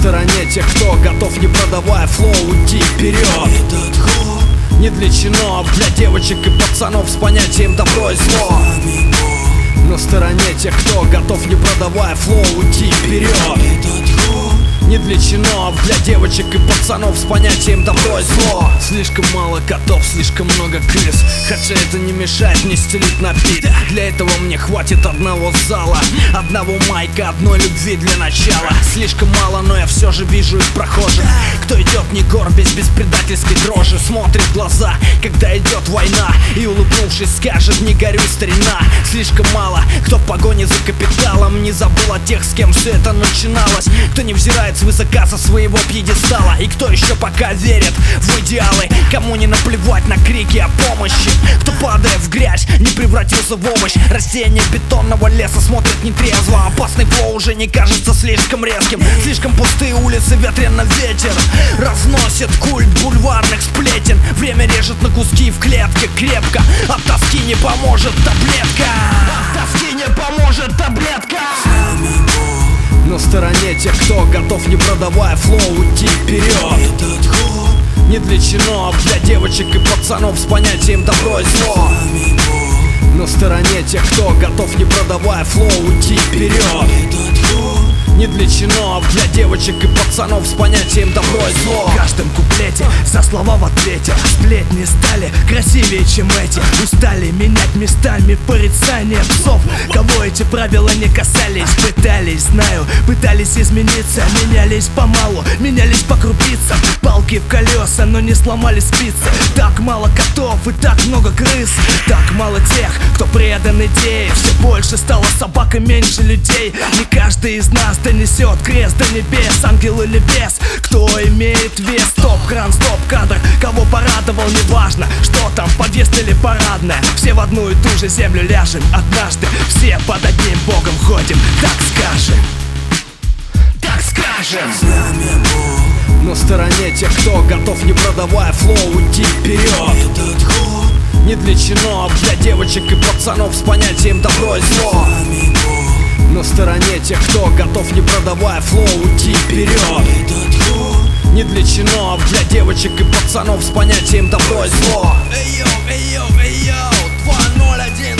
стороне тех, кто готов, не продавая флоу, уйти вперед. Этот ход Не для чинов, для девочек и пацанов с понятием добро и зло. На стороне тех, кто готов, не продавая флоу, уйти вперед. Этот ход Не для чинов, для девочек и пацанов с понятием добро и зло. Слишком мало котов, слишком много крыс, хотя это не мешает мне стелить на бит. Для этого мне хватит одного зала, одного майка, одной любви для начала. Слишком мало, но я все же вижу их прохожих, кто идет не горбясь, без предательской дрожи. Смотрит в глаза, когда идет война, и улыбнувшись скажет: не горюй, старина. Слишком мало, кто в погоне за капиталом не забыл о тех, с кем все это начиналось, кто не взирает свысока со своего пьедестала, и кто еще пока верит в идеалы, кому не наплевать на крики о помощи, кто, падая в грязь, не превратился в овощ. Растение бетонного леса смотрит нетрезво, опасный флоу уже не кажется слишком резким. Слишком пустые улицы, ветрено ветер разносит культ бульварных сплетен. Время режет на куски в клетке крепко, от тоски не поможет таблетка. От тоски не поможет таблетка. На стороне тех, кто готов, не продавая флоу, уйти вперед. Этот ход Не для чинов, для девочек и пацанов с понятием добро и зло. На стороне тех, кто готов, не продавая флоу, уйти вперед. Этот ход Не для чинов, для девочек и пацанов с понятием добро и зло. В каждом куплете за слова в ответе сплетни стали красивее, чем эти. Устали менять местами порицания псов, кого эти правила не касались. Пытались, знаю, пытались измениться, менялись помалу, менялись по крупицам. Палки в колеса, но не сломали спицы. Так мало котов и так много крыс, так мало тех, кто предан идее. Все больше стало собак и меньше людей. Не каждый из нас донесет крест до небес, ангел или бес, кто имеет вес. Стоп-кран, стоп-кадр, кого порадовал, неважно, что там, подъезд или парадная. Все в одну и ту же землю ляжем однажды, все под одним богом ходим, так скажем. Так скажем. Знамя Бог На стороне тех, кто готов, не продавая флоу, уйти вперед. Этот ход Не для чинов, для девочек и пацанов с понятием добро и зло. Знамя Бог На стороне тех, кто готов, не продавая флоу, уйти вперед. Этот ход Не для чинов, для девочек и пацанов с понятием добро и зло. Эй-йоу, эй-йоу, эй-йоу, 201